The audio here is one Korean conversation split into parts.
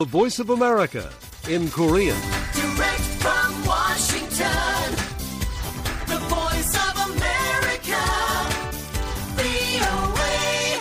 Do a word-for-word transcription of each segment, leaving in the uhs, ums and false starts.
The Voice of America in Korean. Direct from Washington, the Voice of America, 브이오에이.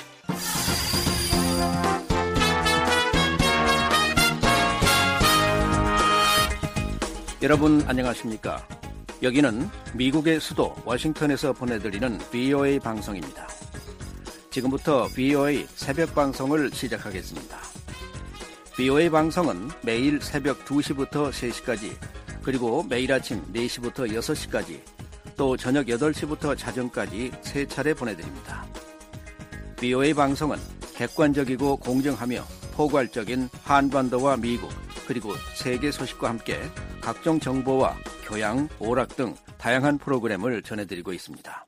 여러분 안녕하십니까? 여기는 미국의 수도 워싱턴에서 보내드리는 브이오에이 방송입니다. 지금부터 브이오에이 새벽 방송을 시작하겠습니다. 브이오에이 방송은 매일 새벽 두 시부터 세 시까지, 그리고 매일 아침 네 시부터 여섯 시까지, 또 저녁 여덟 시부터 자정까지 세 차례 보내드립니다. 브이오에이 방송은 객관적이고 공정하며 포괄적인 한반도와 미국, 그리고 세계 소식과 함께 각종 정보와 교양, 오락 등 다양한 프로그램을 전해드리고 있습니다.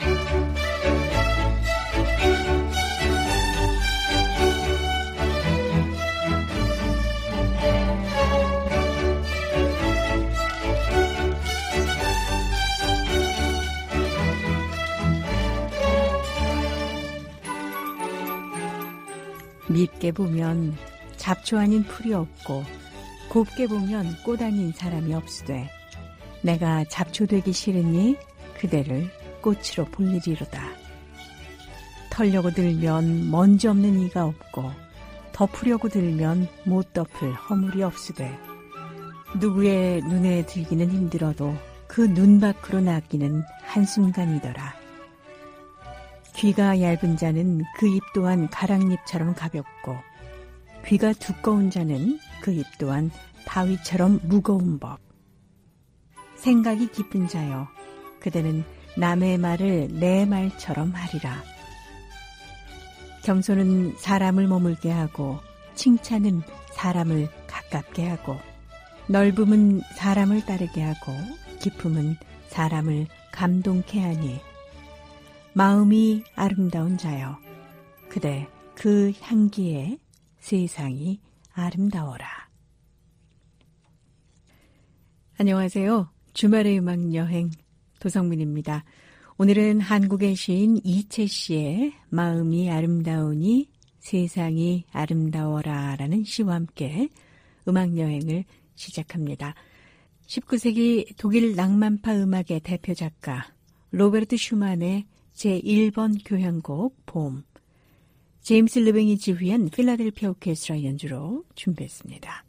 밉게 보면 잡초 아닌 풀이 없고 곱게 보면 꽃 아닌 사람이 없으되 내가 잡초 되기 싫으니 그대를 꽃으로 볼리리로다. 털려고 들면 먼지 없는 이가 없고 덮으려고 들면 못 덮을 허물이 없으되 누구의 눈에 들기는 힘들어도 그 눈 밖으로 나기는 한순간이더라. 귀가 얇은 자는 그 입 또한 가랑잎처럼 가볍고 귀가 두꺼운 자는 그 입 또한 바위처럼 무거운 법. 생각이 깊은 자여, 그대는 남의 말을 내 말처럼 하리라. 겸손은 사람을 머물게 하고 칭찬은 사람을 가깝게 하고 넓음은 사람을 따르게 하고 깊음은 사람을 감동케 하니 마음이 아름다운 자여, 그대 그 향기에 세상이 아름다워라. 안녕하세요. 주말의 음악 여행 도성민입니다. 오늘은 한국의 시인 이채 씨의 마음이 아름다우니 세상이 아름다워라 라는 시와 함께 음악 여행을 시작합니다. 십구 세기 독일 낭만파 음악의 대표 작가 로베르트 슈만의 제일 번 교향곡 봄, 제임스 르뱅이 지휘한 필라델피아 오케스트라 연주로 준비했습니다.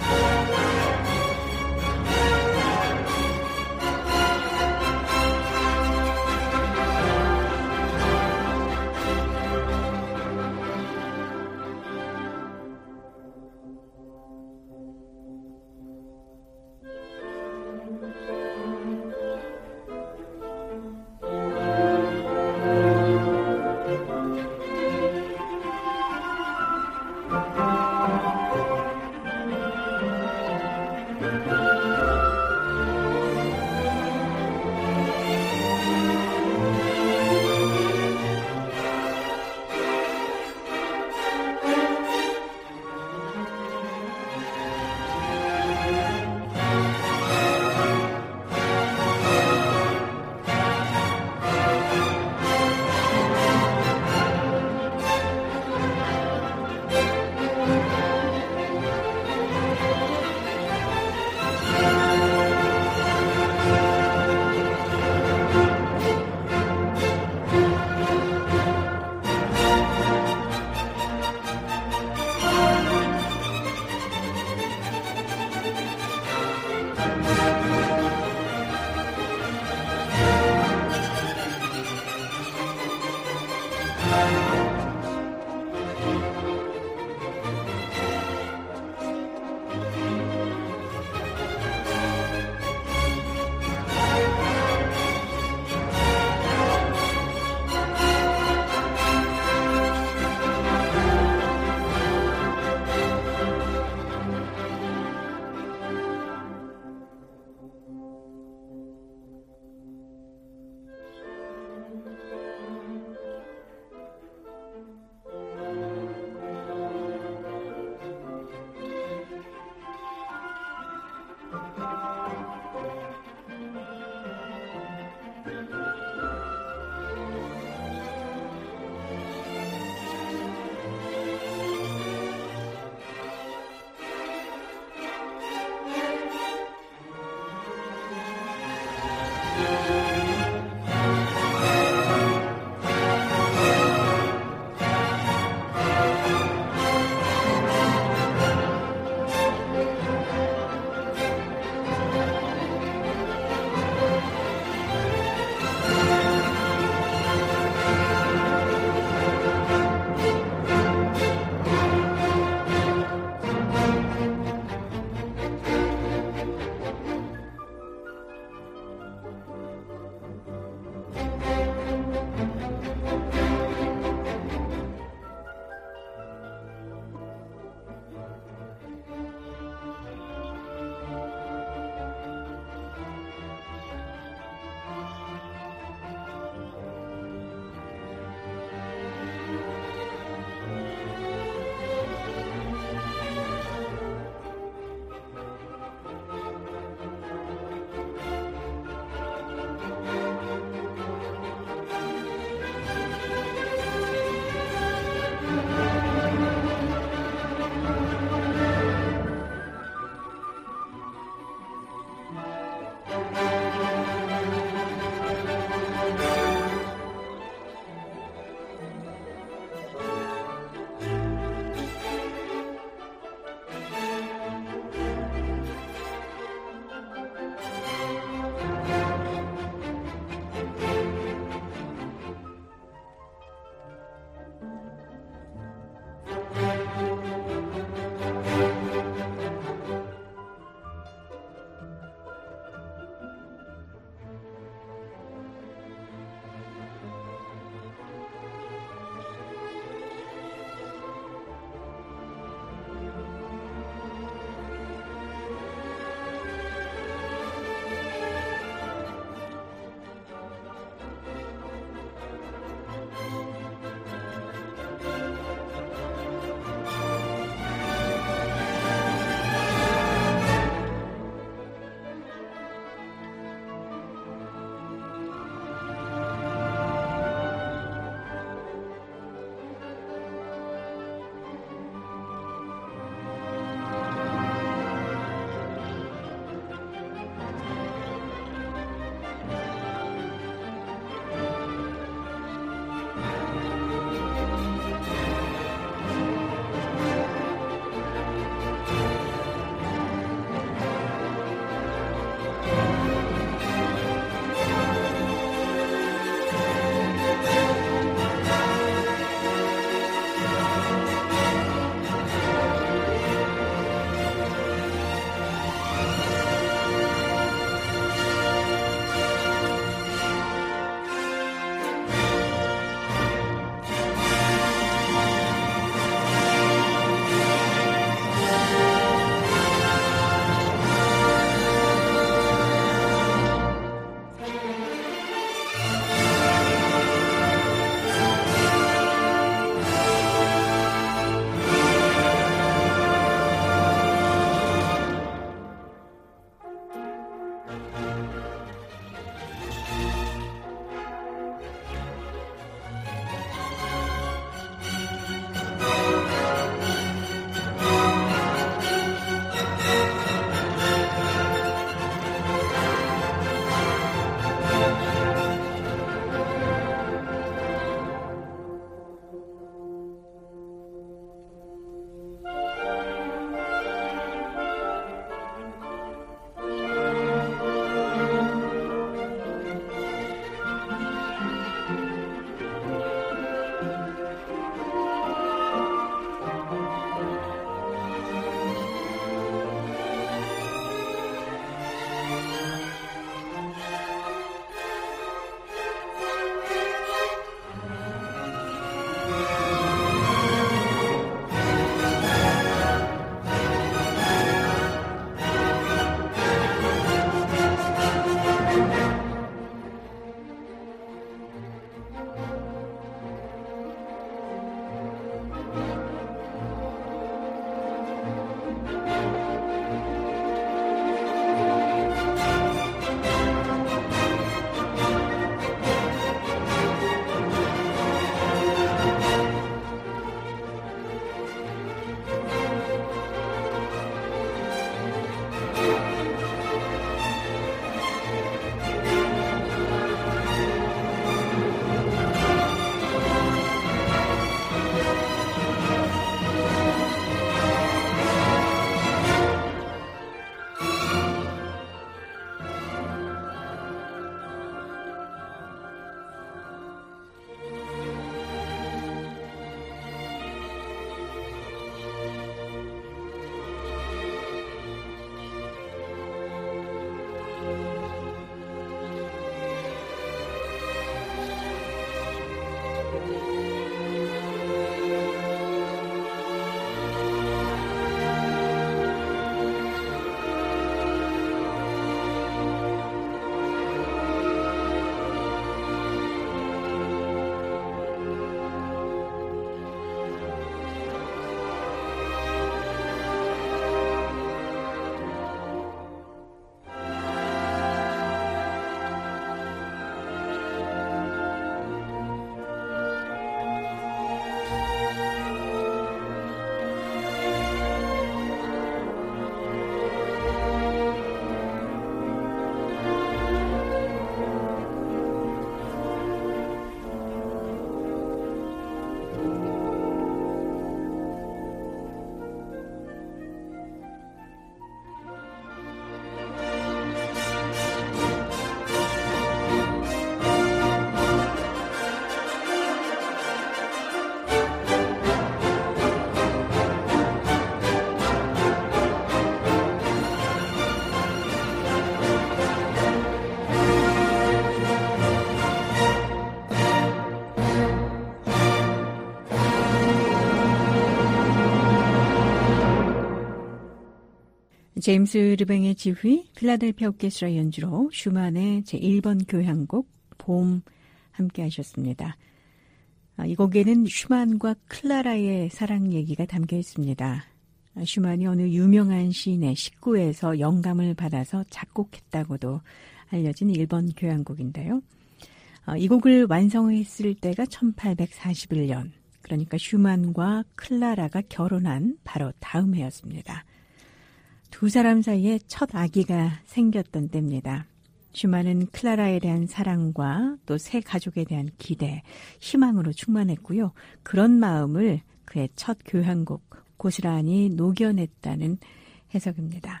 제임스 르뱅의 지휘, 필라델피아 오케스트라 연주로 슈만의 제일 번 교향곡 봄 함께 하셨습니다. 이 곡에는 슈만과 클라라의 사랑 얘기가 담겨 있습니다. 슈만이 어느 유명한 시인의 식구에서 영감을 받아서 작곡했다고도 알려진 일 번 교향곡인데요. 이 곡을 완성했을 때가 천팔백사십일 년, 그러니까 슈만과 클라라가 결혼한 바로 다음 해였습니다. 두 사람 사이에 첫 아기가 생겼던 때입니다. 슈만은 클라라에 대한 사랑과 또 새 가족에 대한 기대, 희망으로 충만했고요. 그런 마음을 그의 첫 교향곡 고스란히 녹여냈다는 해석입니다.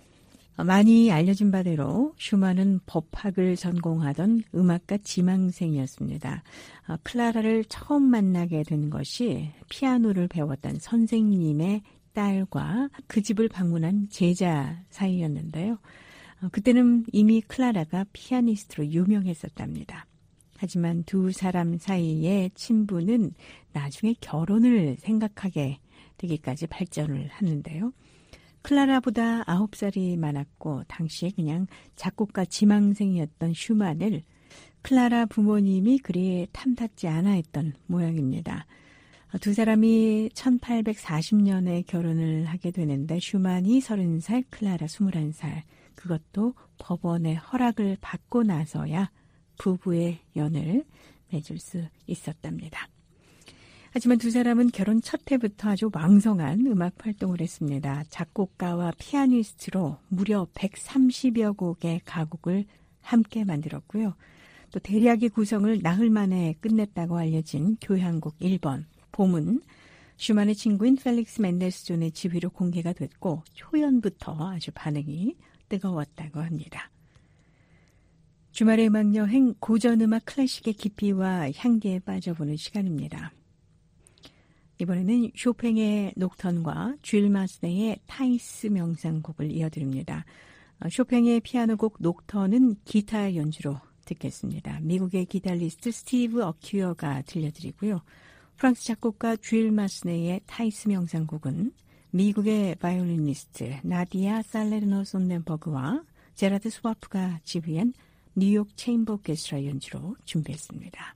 많이 알려진 바대로 슈만은 법학을 전공하던 음악가 지망생이었습니다. 클라라를 처음 만나게 된 것이 피아노를 배웠던 선생님의 딸과 그 집을 방문한 제자 사이였는데요. 그때는 이미 클라라가 피아니스트로 유명했었답니다. 하지만 두 사람 사이의 친분은 나중에 결혼을 생각하게 되기까지 발전을 하는데요. 클라라보다 아홉 살이 많았고 당시에 그냥 작곡가 지망생이었던 슈만을 클라라 부모님이 그리 탐탁지 않아 했던 모양입니다. 두 사람이 천팔백사십 년에 결혼을 하게 되는데 슈만이 서른 살, 클라라 스물한 살, 그것도 법원의 허락을 받고 나서야 부부의 연을 맺을 수 있었답니다. 하지만 두 사람은 결혼 첫 해부터 아주 왕성한 음악 활동을 했습니다. 작곡가와 피아니스트로 무려 백삼십여 곡의 가곡을 함께 만들었고요. 또 대략의 구성을 나흘 만에 끝냈다고 알려진 교향곡 일 번 봄은 슈만의 친구인 펠릭스 맨델스 존의 지휘로 공개가 됐고 초연부터 아주 반응이 뜨거웠다고 합니다. 주말의 음악여행, 고전음악 클래식의 깊이와 향기에 빠져보는 시간입니다. 이번에는 쇼팽의 녹턴과 쥘 마스네의 타이스 명상곡을 이어드립니다. 쇼팽의 피아노곡 녹턴은 기타 연주로 듣겠습니다. 미국의 기타리스트 스티브 어큐어가 들려드리고요. 프랑스 작곡가 쥘 마스네의 타이스 명상곡은 미국의 바이올리니스트 나디아 살레르노 손넨버그와 제라드 스와프가 지휘한 뉴욕 체인버 오케스트라 연주로 준비했습니다.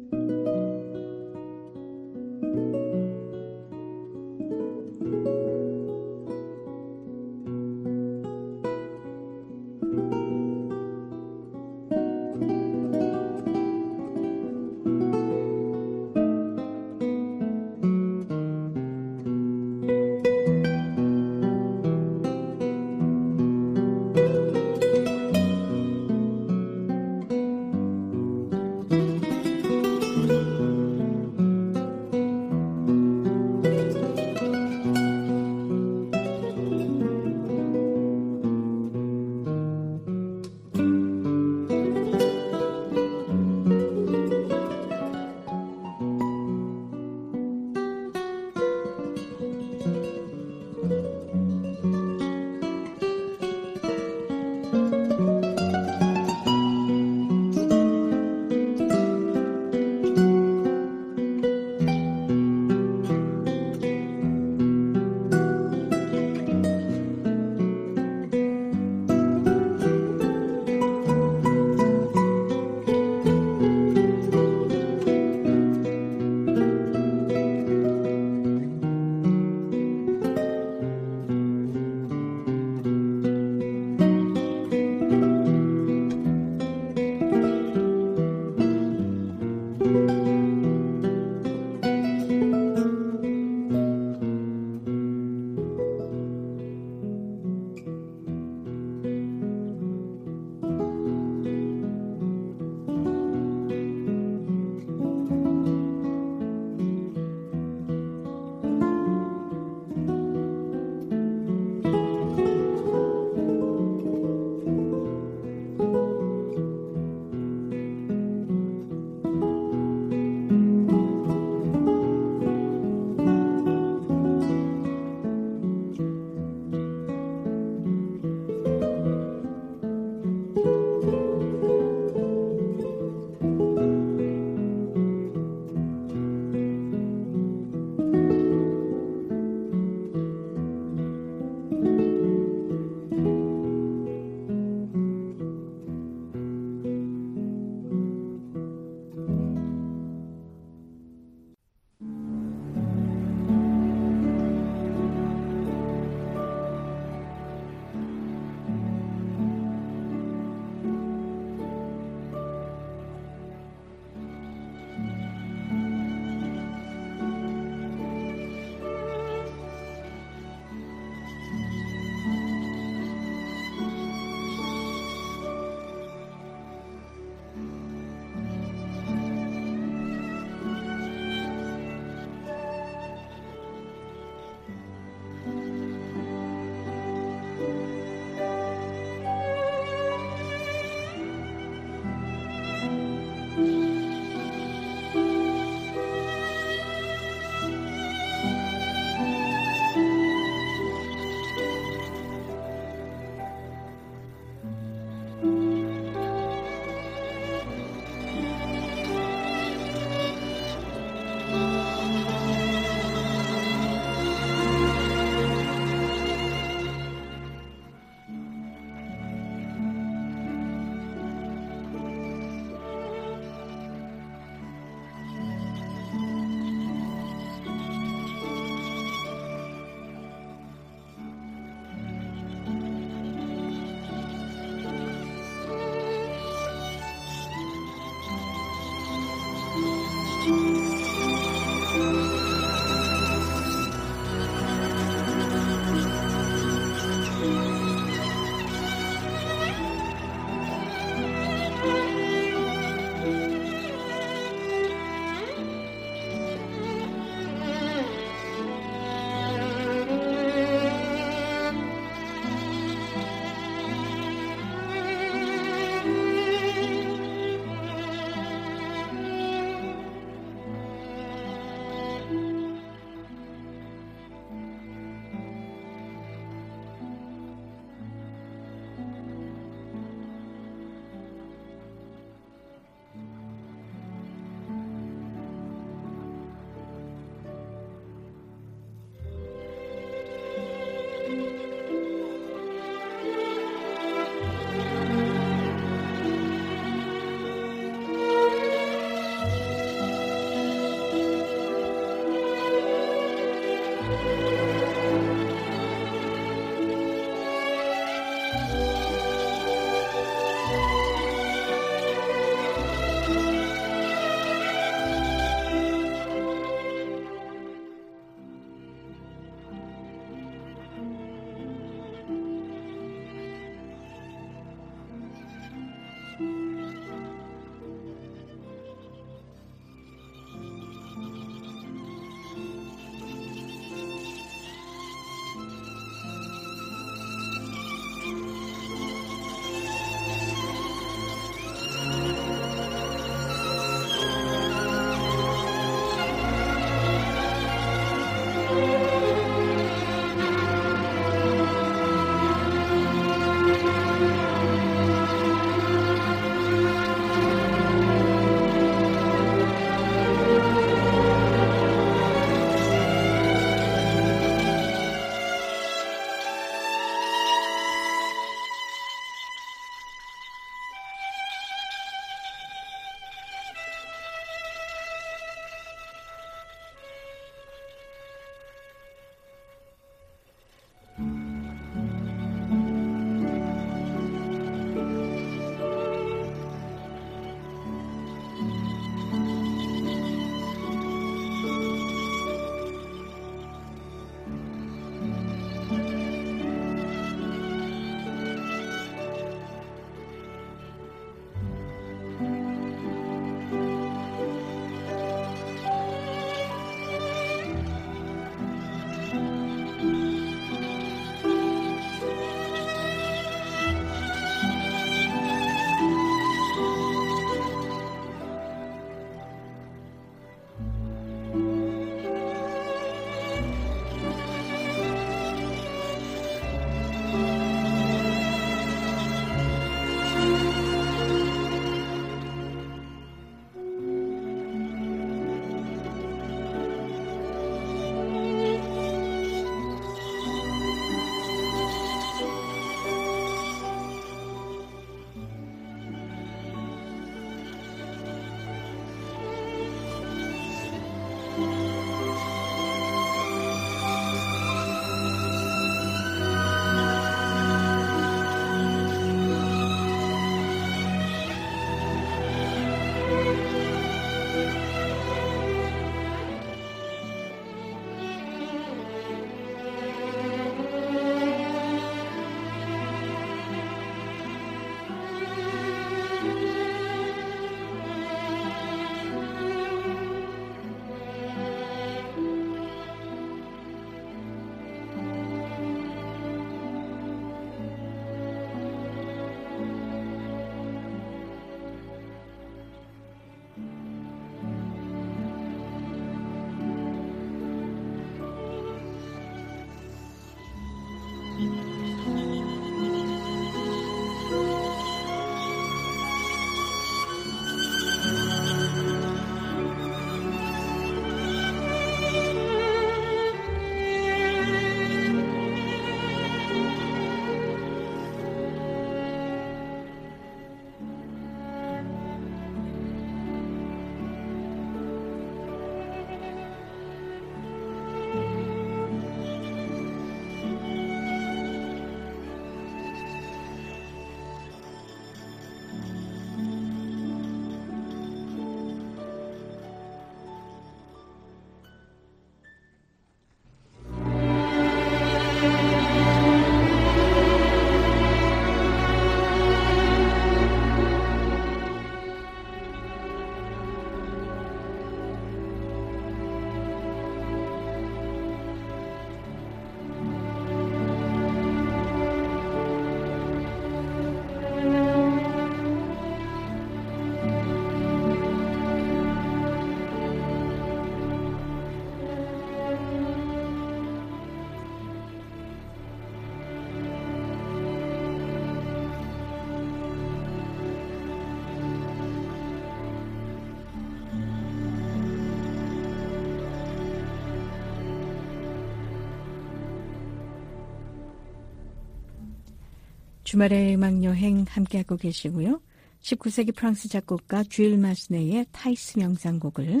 주말의 음악여행 함께하고 계시고요. 십구 세기 프랑스 작곡가 쥘 마스네의 타이스 명상곡을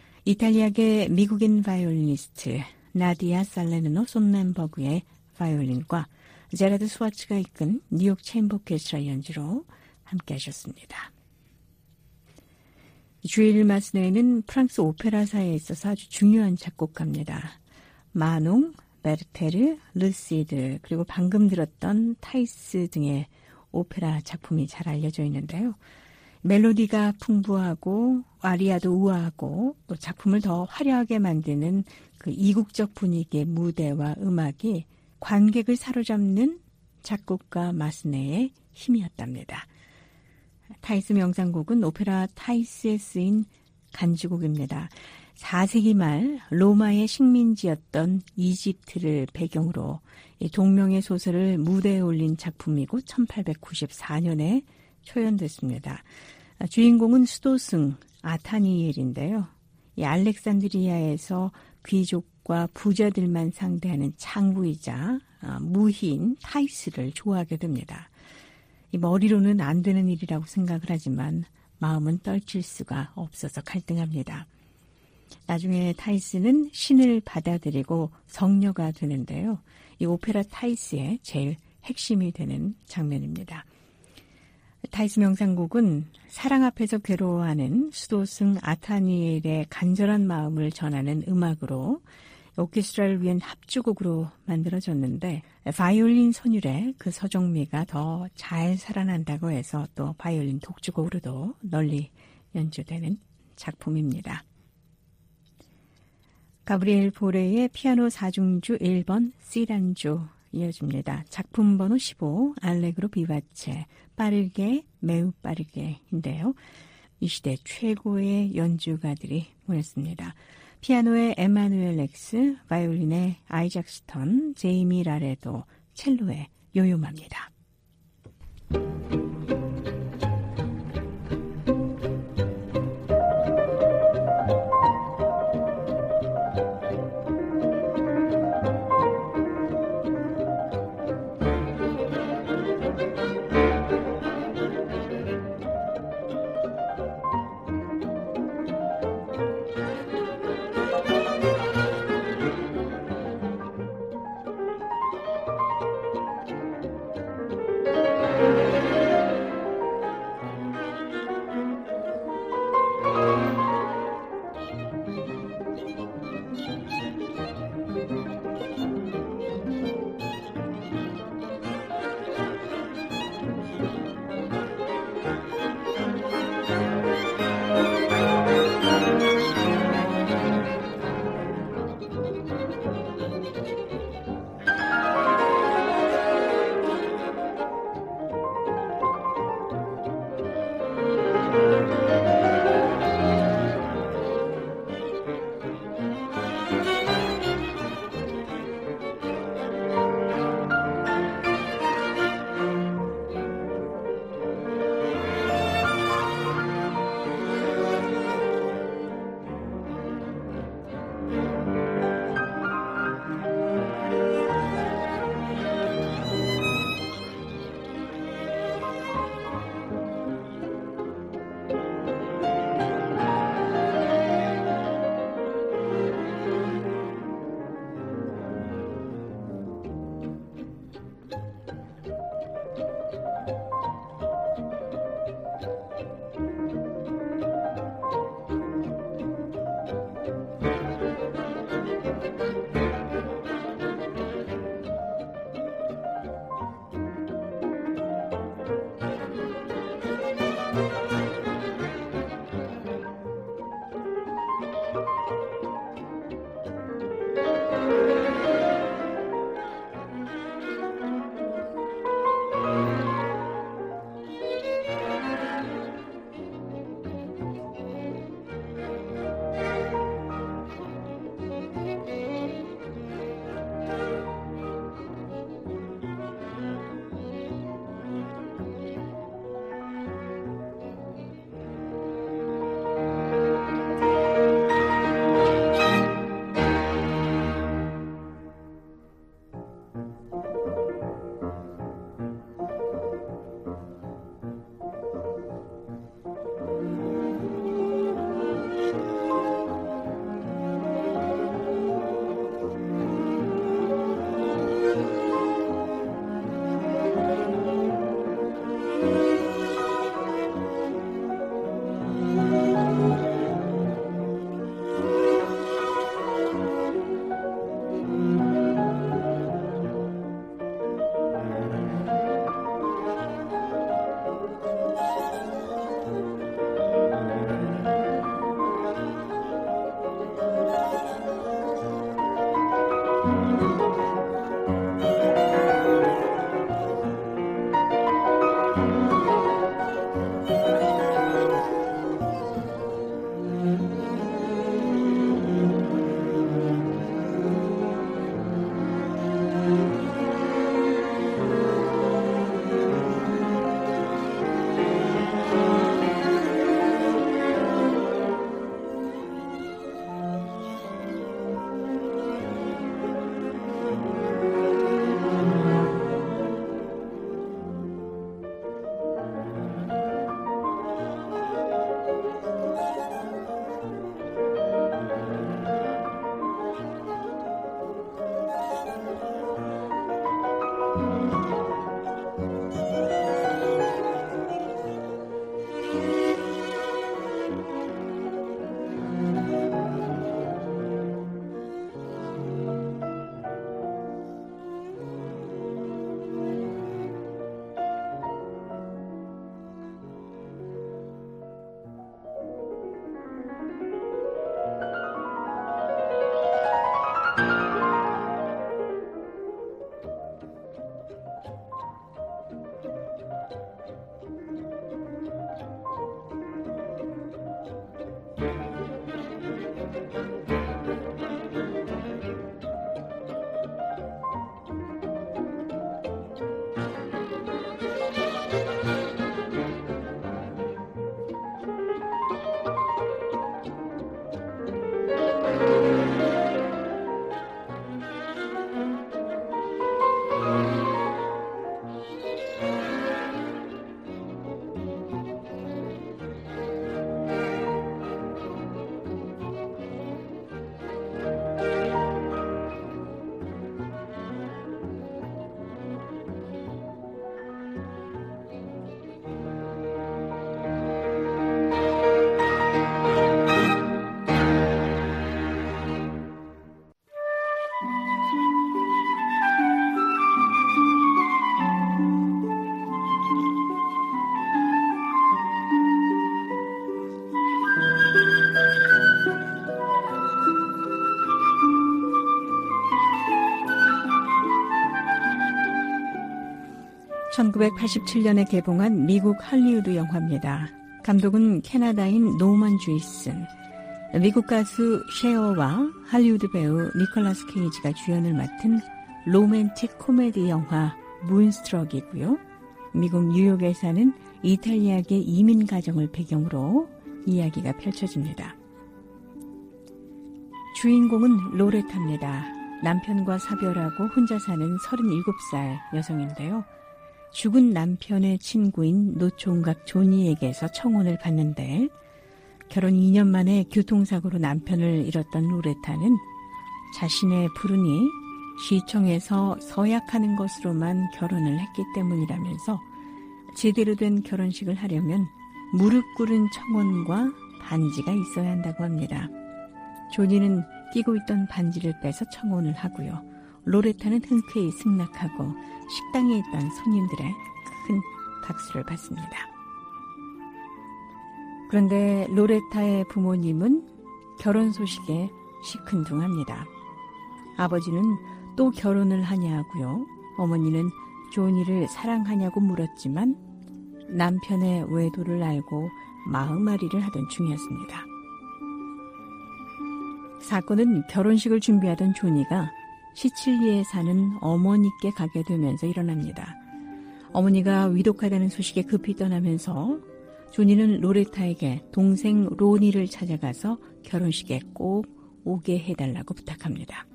이탈리아계 미국인 바이올리니스트 나디아 살레르노 손넨버그의 바이올린과 제라드 스와츠가 이끈 뉴욕 챔버 오케스트라 연주로 함께하셨습니다. 쥘 마스네는 프랑스 오페라사에 있어서 아주 중요한 작곡가입니다. 마농, 베르테르, 르시드, 그리고 방금 들었던 타이스 등의 오페라 작품이 잘 알려져 있는데요. 멜로디가 풍부하고 아리아도 우아하고 또 작품을 더 화려하게 만드는 그 이국적 분위기의 무대와 음악이 관객을 사로잡는 작곡가 마스네의 힘이었답니다. 타이스 명상곡은 오페라 타이스에 쓰인 간주곡입니다. 사 세기 말 로마의 식민지였던 이집트를 배경으로 동명의 소설을 무대에 올린 작품이고 천팔백구십사 년에 초연됐습니다. 주인공은 수도승 아타니엘인데요. 이 알렉산드리아에서 귀족과 부자들만 상대하는 창부이자 무희인 타이스를 좋아하게 됩니다. 이 머리로는 안 되는 일이라고 생각을 하지만 마음은 떨칠 수가 없어서 갈등합니다. 나중에 타이스는 신을 받아들이고 성녀가 되는데요. 이 오페라 타이스의 제일 핵심이 되는 장면입니다. 타이스 명상곡은 사랑 앞에서 괴로워하는 수도승 아타니엘의 간절한 마음을 전하는 음악으로 오케스트라를 위한 합주곡으로 만들어졌는데 바이올린 선율에 그 서정미가 더 잘 살아난다고 해서 또 바이올린 독주곡으로도 널리 연주되는 작품입니다. 가브리엘 보레의 피아노 사중주 일 번 C단조 이어집니다. 작품 번호 십오 알레그로 비바체 빠르게 매우 빠르게인데요. 이 시대 최고의 연주가들이 모였습니다. 피아노의 에마누엘 렉스, 바이올린의 아이작 스턴, 제이미 라레도, 첼로의 요요마입니다. 천구백팔십칠 년에 개봉한 미국 할리우드 영화입니다. 감독은 캐나다인 노먼 주이슨, 미국 가수 셰어와 할리우드 배우 니콜라스 케이지가 주연을 맡은 로맨틱 코미디 영화 문스트럭이고요. 미국 뉴욕에 사는 이탈리아계 이민 가정을 배경으로 이야기가 펼쳐집니다. 주인공은 로레타입니다. 남편과 사별하고 혼자 사는 서른일곱 살 여성인데요. 죽은 남편의 친구인 노총각 조니에게서 청혼을 받는데 결혼 이 년 만에 교통사고로 남편을 잃었던 로레타는 자신의 불운이 시청에서 서약하는 것으로만 결혼을 했기 때문이라면서 제대로 된 결혼식을 하려면 무릎 꿇은 청혼과 반지가 있어야 한다고 합니다. 조니는 끼고 있던 반지를 빼서 청혼을 하고요. 로레타는 흔쾌히 승낙하고 식당에 있던 손님들의 큰 박수를 받습니다. 그런데 로레타의 부모님은 결혼 소식에 시큰둥합니다. 아버지는 또 결혼을 하냐고요. 어머니는 조니를 사랑하냐고 물었지만 남편의 외도를 알고 마음앓이를 하던 중이었습니다. 사건은 결혼식을 준비하던 조니가 시칠리에 사는 어머니께 가게 되면서 일어납니다. 어머니가 위독하다는 소식에 급히 떠나면서 조니는 로레타에게 동생 로니를 찾아가서 결혼식에 꼭 오게 해달라고 부탁합니다.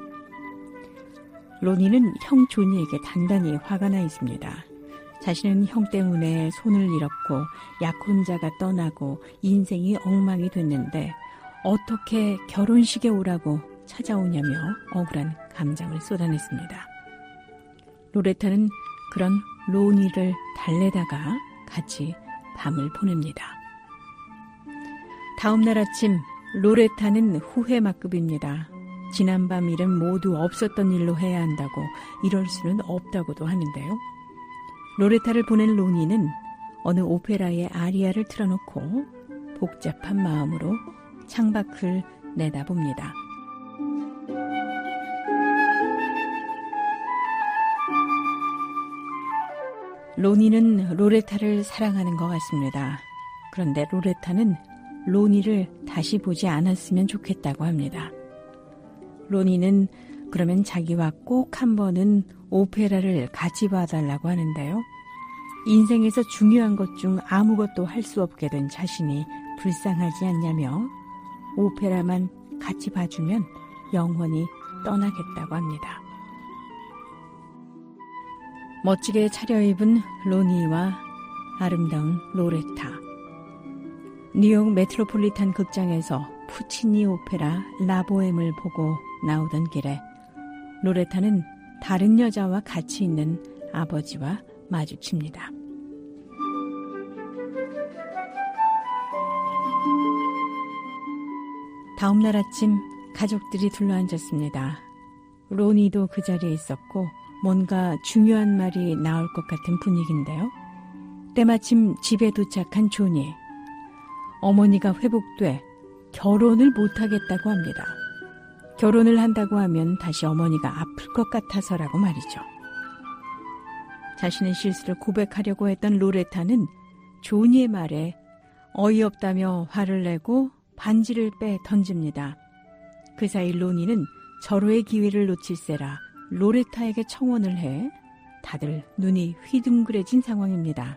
로니는 형 조니에게 단단히 화가 나 있습니다. 자신은 형 때문에 손을 잃었고 약혼자가 떠나고 인생이 엉망이 됐는데 어떻게 결혼식에 오라고 찾아오냐며 억울한 감정을 쏟아냈습니다. 로레타는 그런 로니를 달래다가 같이 밤을 보냅니다. 다음 날 아침 로레타는 후회막급입니다. 지난밤 일은 모두 없었던 일로 해야 한다고 이럴 수는 없다고도 하는데요. 로레타를 보낸 로니는 어느 오페라의 아리아를 틀어놓고 복잡한 마음으로 창밖을 내다봅니다. 로니는 로레타를 사랑하는 것 같습니다. 그런데 로레타는 로니를 다시 보지 않았으면 좋겠다고 합니다. 로니는 그러면 자기와 꼭 한 번은 오페라를 같이 봐달라고 하는데요. 인생에서 중요한 것 중 아무것도 할 수 없게 된 자신이 불쌍하지 않냐며 오페라만 같이 봐주면 영원히 떠나겠다고 합니다. 멋지게 차려입은 로니와 아름다운 로레타. 뉴욕 메트로폴리탄 극장에서 푸치니 오페라 라보엠을 보고 나오던 길에 로레타는 다른 여자와 같이 있는 아버지와 마주칩니다. 다음 날 아침 가족들이 둘러앉았습니다. 로니도 그 자리에 있었고 뭔가 중요한 말이 나올 것 같은 분위기인데요. 때마침 집에 도착한 조니. 어머니가 회복돼 결혼을 못하겠다고 합니다. 결혼을 한다고 하면 다시 어머니가 아플 것 같아서라고 말이죠. 자신의 실수를 고백하려고 했던 로레타는 조니의 말에 어이없다며 화를 내고 반지를 빼 던집니다. 그 사이 로니는 절호의 기회를 놓칠세라 로레타에게 청혼을 해 다들 눈이 휘둥그레진 상황입니다.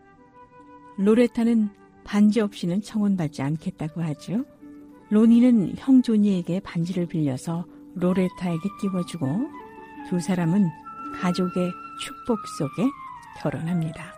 로레타는 반지 없이는 청혼받지 않겠다고 하죠. 로니는 형 조니에게 반지를 빌려서 로레타에게 끼워주고 두 사람은 가족의 축복 속에 결혼합니다.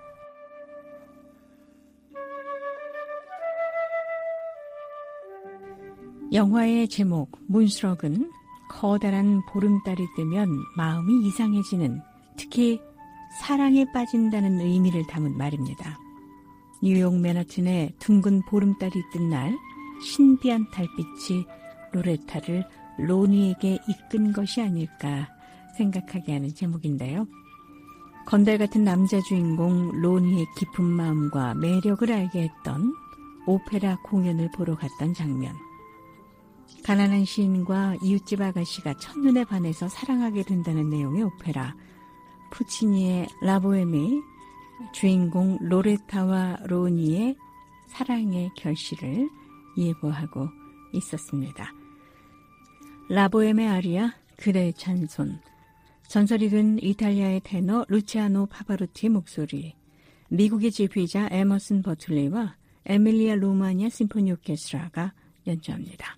영화의 제목 문스럭은 커다란 보름달이 뜨면 마음이 이상해지는, 특히 사랑에 빠진다는 의미를 담은 말입니다. 뉴욕 맨하튼에 둥근 보름달이 뜬 날 신비한 달빛이 로레타를 로니에게 이끈 것이 아닐까 생각하게 하는 제목인데요. 건달 같은 남자 주인공 로니의 깊은 마음과 매력을 알게 했던 오페라 공연을 보러 갔던 장면. 가난한 시인과 이웃집 아가씨가 첫눈에 반해서 사랑하게 된다는 내용의 오페라 푸치니의 라보엠이 주인공 로레타와 로니의 사랑의 결실을 예고하고 있었습니다. 라보엠의 아리아 그대의 찬손, 전설이 된 이탈리아의 테너 루치아노 파바로티의 목소리, 미국의 지휘자 에머슨 버틀리와 에밀리아 로마니아 심포니 오케스트라가 연주합니다.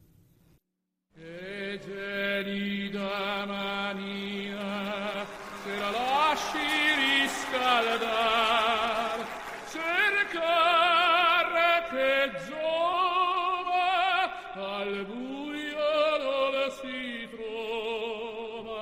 Gelida mania, se la lasci riscaldar, cercare che giova, al buio non si trova.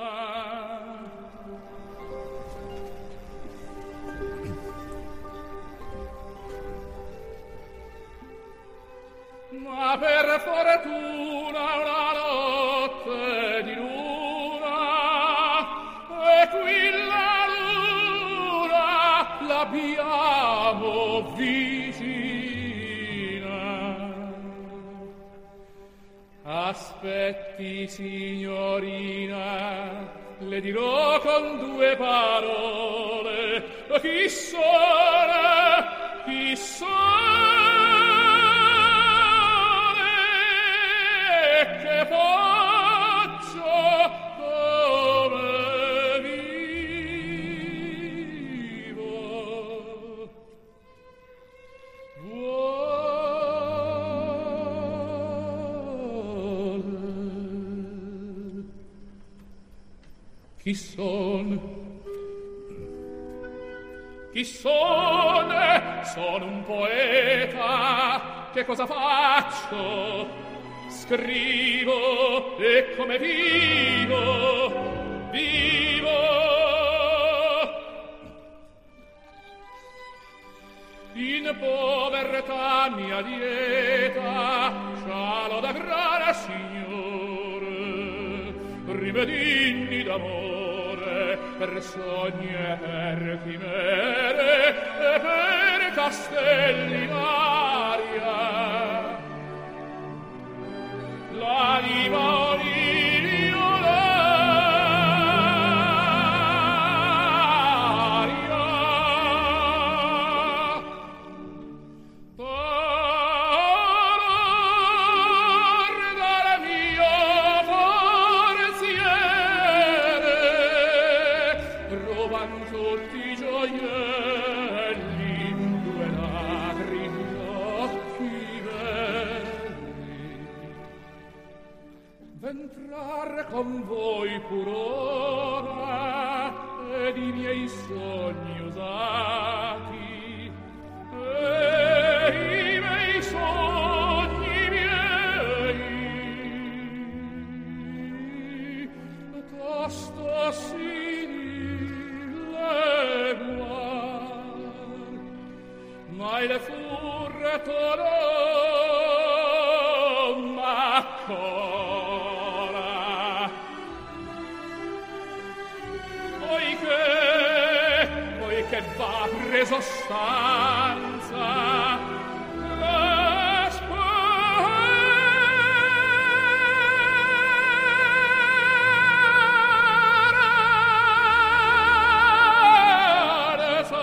Ma per fortuna una notte di luna, e qui la luna l'abbiamo vicina. Aspetti, signorina, le dirò con due parole chi sono, chi sono. Che faccio come vivo, vuole. Chi son? Chi son? Sono un poeta. Che cosa faccio? Scrivo e come vivo, vivo. in povertà mia lieta, scialo da grana signore, rimedini d'amore, per sogni e per chimere, e per castelli in aria. L'anima con voi pur ora ed i miei sogni usati e i miei sogni miei tosto simile guar ma il furto non m'accoglie che va preso stanza la speranza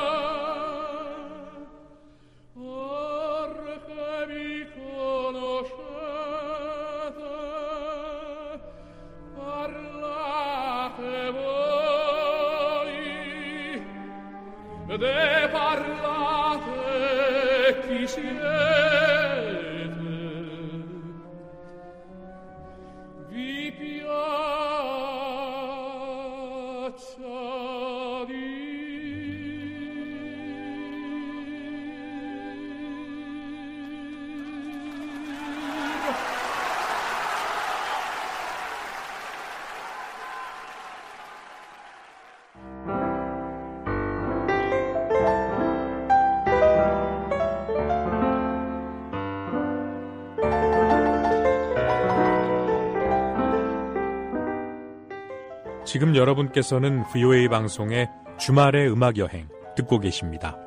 or che mi conoscete parlate voi de parlate chi siete vi piaccia 지금 여러분께서는 브이오에이 방송의 주말의 음악여행 듣고 계십니다.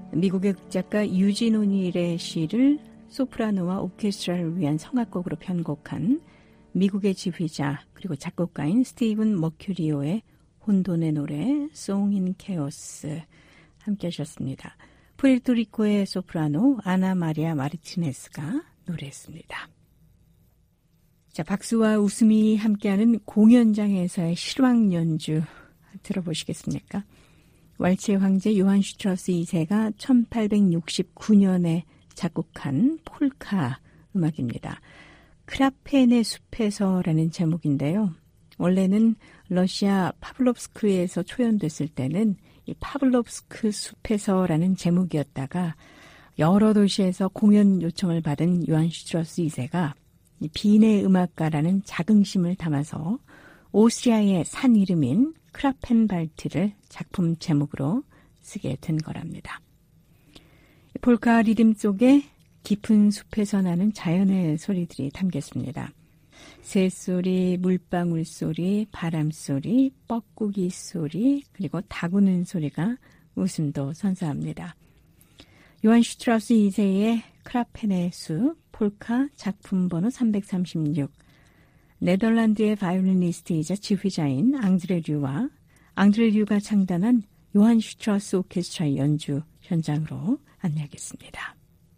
미국의 극작가 유진 오닐의 시를 소프라노와 오케스트라를 위한 성악곡으로 편곡한 미국의 지휘자 그리고 작곡가인 스티븐 머큐리오의 혼돈의 노래 Song in Chaos 함께 하셨습니다. 푸에르토리코의 소프라노 아나 마리아 마르티네스가 노래했습니다. 자, 박수와 웃음이 함께하는 공연장에서의 실황 연주 들어보시겠습니까? 왈츠의 황제 요한 슈트라우스 이 세가 천팔백육십구 년에 작곡한 폴카 음악입니다. 크라펜의 숲에서라는 제목인데요. 원래는 러시아 파블롭스크에서 초연됐을 때는 이 파블롭스크 숲에서라는 제목이었다가 여러 도시에서 공연 요청을 받은 요한 슈트라우스 이 세가 이 비내 음악가라는 자긍심을 담아서 오스트리아의 산 이름인 크라펜발트를 작품 제목으로 쓰게 된 거랍니다. 폴카 리듬 속에 깊은 숲에서 나는 자연의 소리들이 담겼습니다. 새소리, 물방울 소리, 바람 소리, 뻐꾸기 소리, 그리고 닭 우는 소리가 웃음도 선사합니다. 요한 슈트라우스 이 세의 크라펜의 숲, 폴카 작품 번호 삼백삼십육, 네덜란드의 바이올리니스트이자 지휘자인 앙드레 류와 앙드레 류가 창단한 요한 슈트라우스 오케스트라의 연주 현장으로 안내하겠습니다.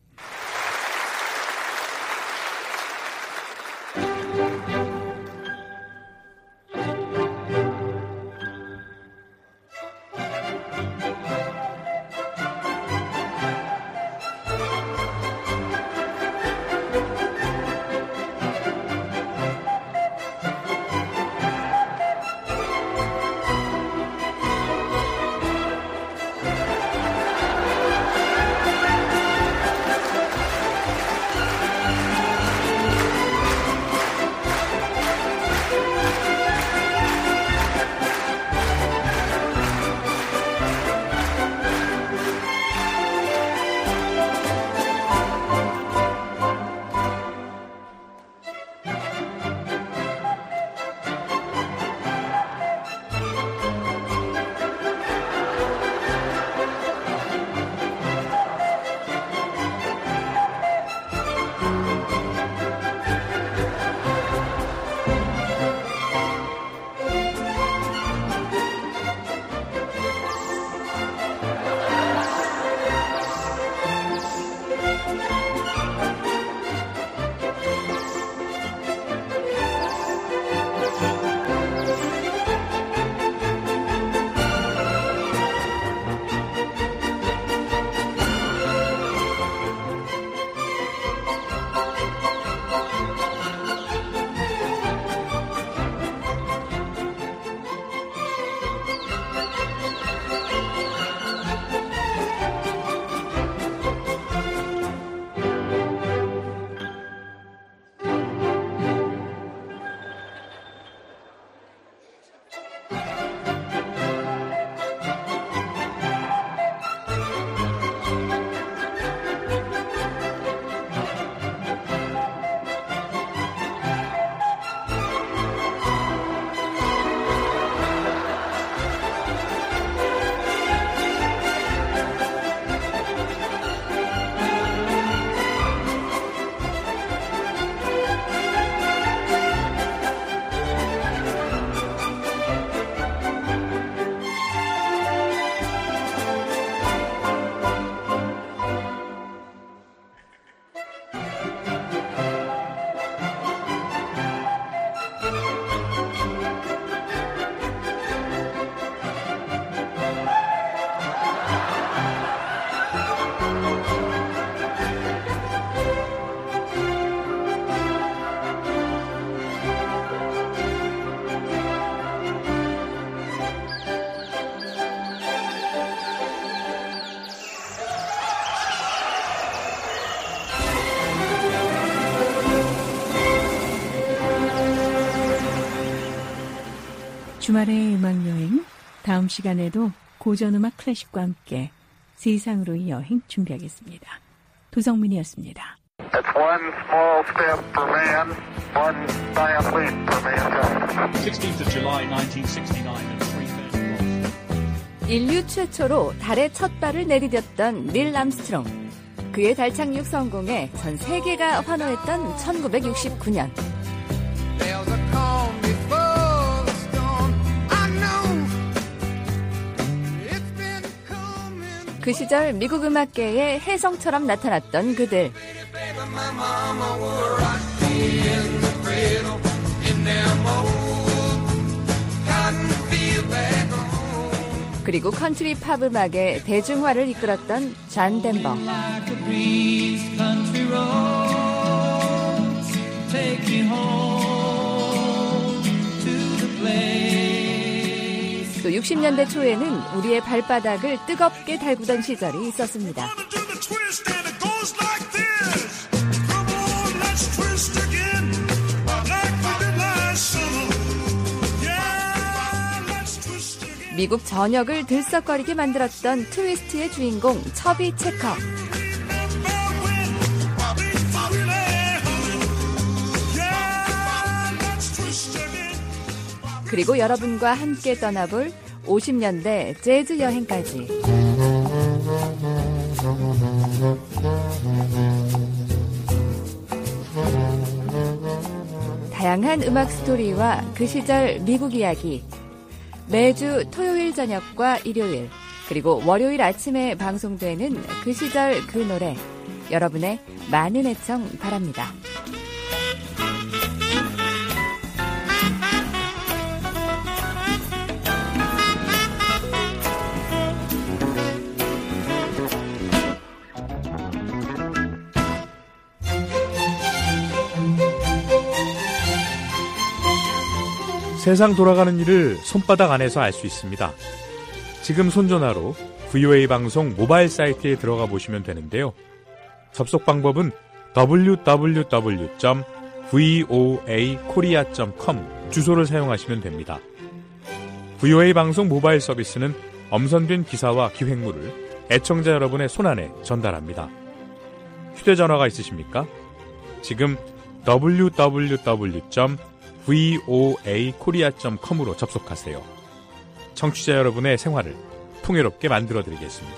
주말의 음악여행, 다음 시간에도 고전음악 클래식과 함께 세상으로의 여행 준비하겠습니다. 도성민이었습니다. It's one small step for man, one giant leap for mankind. sixteenth of July nineteen sixty-nine at three thirty. 인류 최초로 달에 첫 발을 내디뎠던 닐 암스트롱. 그의 달 착륙 성공에 전 세계가 환호했던 천구백육십구 년. 그 시절 미국 음악계의 혜성처럼 나타났던 그들. 그리고 컨트리 팝 음악의 대중화를 이끌었던 잔 덴버. 또 육십 년대 초에는 우리의 발바닥을 뜨겁게 달구던 시절이 있었습니다. 미국 전역을 들썩거리게 만들었던 트위스트의 주인공 처비 체커. 그리고 여러분과 함께 떠나볼 오십 년대 재즈 여행까지. 다양한 음악 스토리와 그 시절 미국 이야기. 매주 토요일 저녁과 일요일, 그리고 월요일 아침에 방송되는 그 시절 그 노래. 여러분의 많은 애청 바랍니다. 세상 돌아가는 일을 손바닥 안에서 알 수 있습니다. 지금 손전화로 브이오에이 방송 모바일 사이트에 들어가 보시면 되는데요. 접속 방법은 더블유 더블유 더블유 점 브이오에이 코리아 점 컴 주소를 사용하시면 됩니다. 브이오에이 방송 모바일 서비스는 엄선된 기사와 기획물을 애청자 여러분의 손안에 전달합니다. 휴대전화가 있으십니까? 지금 더블유 더블유 더블유 점 브이오에이 코리아 점 컴으로 접속하세요. 청취자 여러분의 생활을 풍요롭게 만들어드리겠습니다.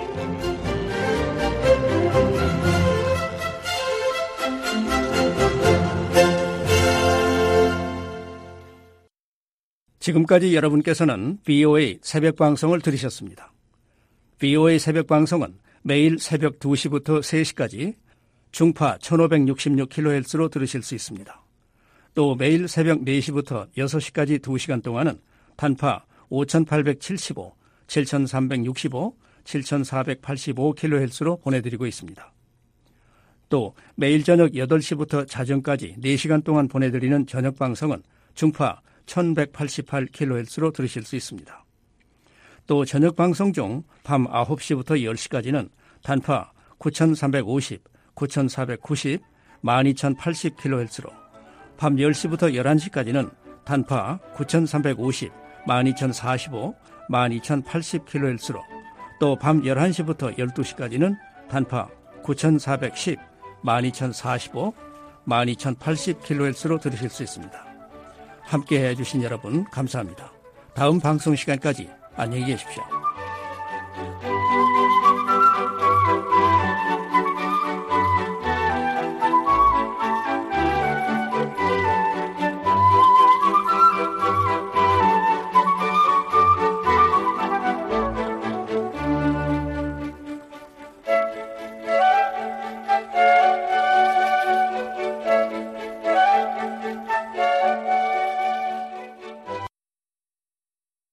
지금까지 여러분께서는 브이오에이 새벽방송을 들으셨습니다. 브이오에이 새벽방송은 매일 새벽 두 시부터 세 시까지 중파 천오백육십육 킬로헤르츠로 들으실 수 있습니다. 또 매일 새벽 네 시부터 여섯 시까지 두 시간 동안은 단파 오천팔백칠십오, 칠천삼백육십오, 칠천사백팔십오 킬로헤르츠로 보내드리고 있습니다. 또 매일 저녁 여덟 시부터 자정까지 네 시간 동안 보내드리는 저녁방송은 중파 천백팔십팔 킬로헤르츠로 들으실 수 있습니다. 또 저녁방송 중 밤 아홉 시부터 열 시까지는 단파 구천삼백오십, 구천사백구십, 만 이천팔십 킬로헤르츠로, 밤 열 시부터 열한 시까지는 단파 구천삼백오십, 만 이천사십오, 만 이천팔십 킬로헤르츠로, 또 밤 열한 시부터 열두 시까지는 단파 구천사백십, 만 이천사십오, 만 이천팔십 킬로헤르츠로 들으실 수 있습니다. 함께해 주신 여러분 감사합니다. 다음 방송 시간까지 안녕히 계십시오.